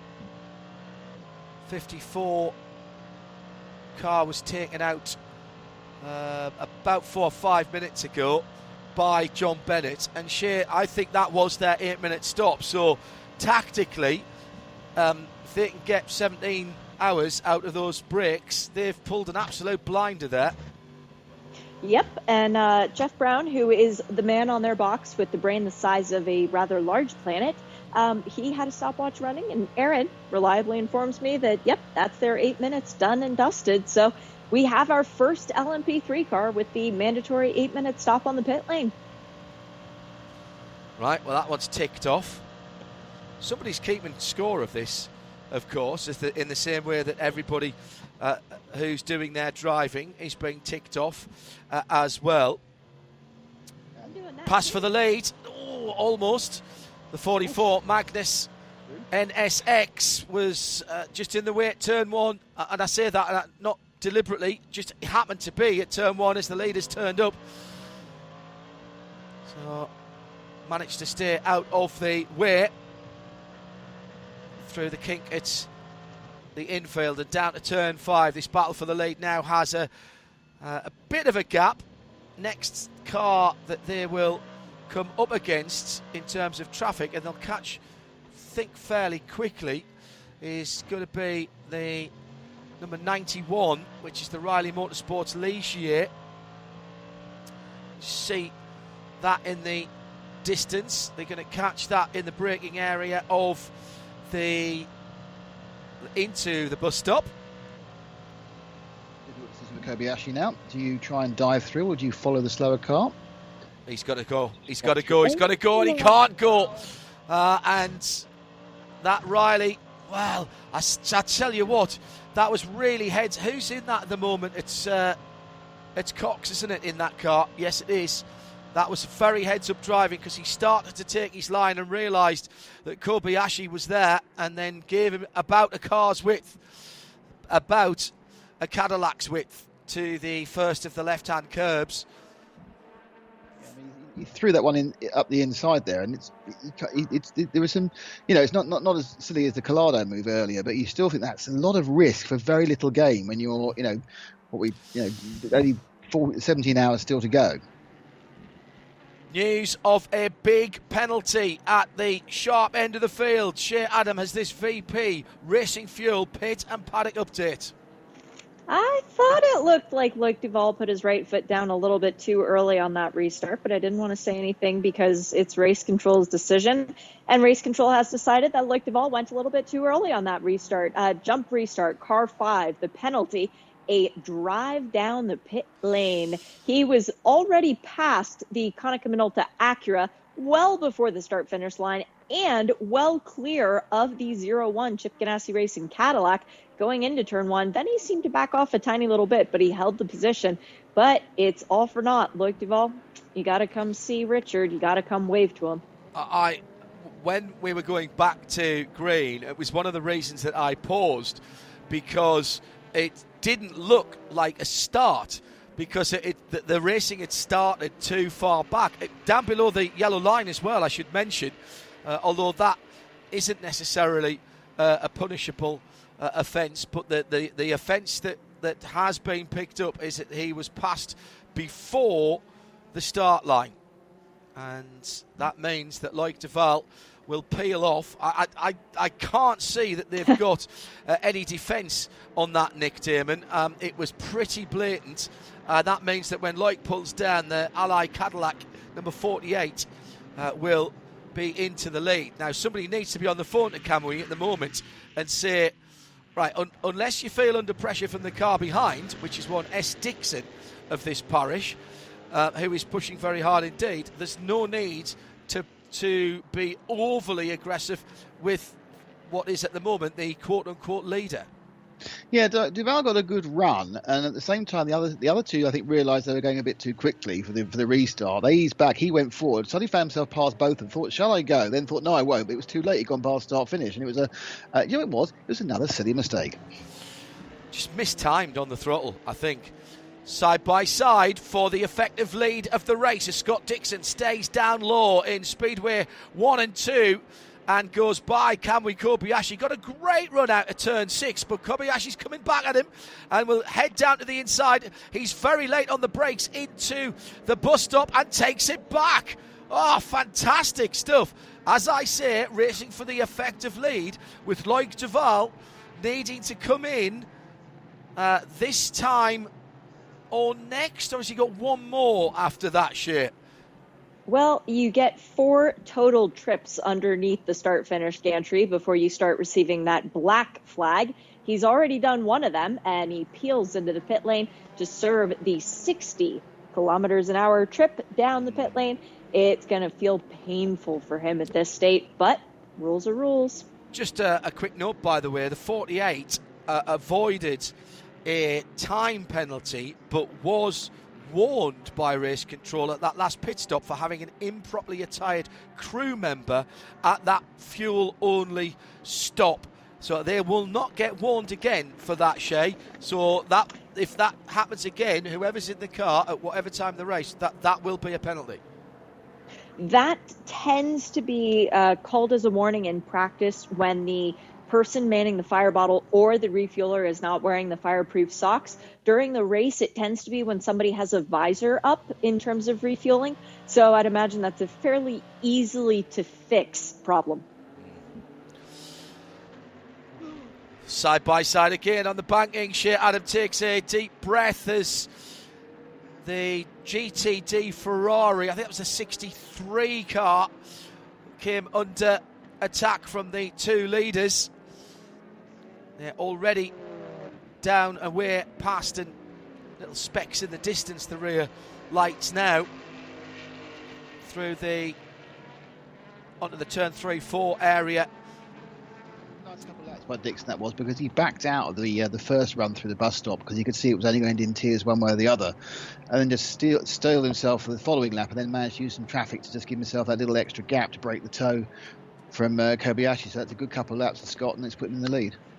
fifty-four car was taken out uh, about four or five minutes ago by John Bennett. And Shea, I think that was their eight-minute stop. So tactically, um, if they can get seventeen hours out of those brakes, they've pulled an absolute blinder there. Yep, and uh, Jeff Brown, who is the man on their box with the brain the size of a rather large planet, um, he had a stopwatch running, and Aaron reliably informs me that, yep, that's their eight minutes done and dusted. So we have our first L M P three car with the mandatory eight-minute stop on the pit lane. Right, well, that one's ticked off. Somebody's keeping score of this, of course, is the, in the same way that everybody uh, who's doing their driving is being ticked off uh, as well. Pass for the lead. Oh, almost. The forty-four Magnus N S X was uh, just in the way at turn one. Uh, and I say that uh, not deliberately, just happened to be at turn one as the leaders turned up. So managed to stay out of the way. Through the kink at the infield and down to turn five. This battle for the lead now has a uh, a bit of a gap. Next car that they will come up against in terms of traffic, and they'll catch, I think, fairly quickly, is going to be the number ninety-one, which is the Riley Motorsports Ligier. See that in the distance. They're going to catch that in the braking area of the into the bus stop. Kobayashi now. Do you try and dive through, or do you follow the slower car? He's got to go. He's got to go. He's got to go, and he can't go. Uh, and that Riley, well, I, I tell you what, that was really heads. Who's in that at the moment? It's uh, it's Cox, isn't it, in that car? Yes, it is. That was very heads-up driving because he started to take his line and realised that Kobayashi was there, and then gave him about a car's width, about a Cadillac's width to the first of the left-hand curbs. Yeah, I mean, he threw that one in up the inside there, and it's, it, it's it, there was some, you know, it's not, not, not as silly as the Collado move earlier, but you still think that's a lot of risk for very little gain when you're, you know, what we, you know, only four, seventeen hours still to go. News of a big penalty at the sharp end of the field. Shea Adam has this V P Racing Fuel pit and paddock update. I thought it looked like Loic Duval put his right foot down a little bit too early on that restart, but I didn't want to say anything because it's race control's decision. And race control has decided that Loic Duval went a little bit too early on that restart. Uh, jump restart, car five, the penalty, a drive down the pit lane. He was already past the Konica Minolta Acura well before the start-finish line and well clear of the zero one Chip Ganassi Racing Cadillac going into turn one. Then he seemed to back off a tiny little bit, but he held the position. But it's all for naught. Loic Duval, you got to come see Richard. You got to come wave to him. I, when we were going back to green, it was one of the reasons that I paused, because it didn't look like a start, because it, it, the, the racing had started too far back. It, down below the yellow line as well, I should mention, uh, although that isn't necessarily uh, a punishable uh, offence, but the, the, the offence that, that has been picked up is that he was passed before the start line. And that means that Loic Duval will peel off. I I, I can't see that they've got uh, any defence on that, Nick Damon. Um, it was pretty blatant. Uh, that means that when Loic pulls down, the Ally Cadillac number forty-eight uh, will be into the lead. Now, somebody needs to be on the phone to Kamui at the moment and say, right, un- unless you feel under pressure from the car behind, which is one S. Dixon of this parish, uh, who is pushing very hard indeed, there's no need to to be overly aggressive with what is at the moment the quote-unquote leader. Yeah, Duval got a good run, and at the same time, the other the other two, I think, realised they were going a bit too quickly for the for the restart. They eased back, he went forward, suddenly found himself past both of them, thought, shall I go? Then thought, no, I won't, but it was too late, he'd gone past start-finish, and it was a, uh, you know what it was? It was another silly mistake. Just mistimed on the throttle, I think. Side by side for the effective lead of the race as Scott Dixon stays down low in Speedway one and two and goes by Kamui Kobayashi. Got a great run out of turn six, but Kobayashi's coming back at him and will head down to the inside. He's very late on the brakes into the bus stop and takes it back. Oh, fantastic stuff. As I say, racing for the effective lead with Loic Duval needing to come in uh, this time or next, or has he got one more after that shit? Well, you get four total trips underneath the start-finish gantry before you start receiving that black flag. He's already done one of them, and he peels into the pit lane to serve the sixty kilometers an hour trip down the pit lane. It's going to feel painful for him at this state, but rules are rules. Just a, a quick note, by the way, the forty-eight uh, avoided a time penalty, but was warned by race control at that last pit stop for having an improperly attired crew member at that fuel-only stop. So they will not get warned again for that, Shay. So that if that happens again, whoever's in the car at whatever time of the race, that, that will be a penalty. That tends to be uh, called as a warning in practice when the person manning the fire bottle or the refueler is not wearing the fireproof socks. During the race, it tends to be when somebody has a visor up in terms of refueling. So I'd imagine that's a fairly easily to fix problem. Side by side again on the banking. Shea Adam takes a deep breath as the G T D Ferrari, I think it was a sixty-three car, came under attack from the two leaders. They're already down away past and little specks in the distance, the rear lights now through the onto the turn three four area. Nice couple of laps by Dixon that was, because he backed out of the uh, the first run through the bus stop because he could see it was only going to end in tears one way or the other, and then just steal, stole himself for the following lap, and then managed to use some traffic to just give himself that little extra gap to break the toe from uh, Kobayashi. So that's a good couple of laps for Scott, and it's put him in the lead.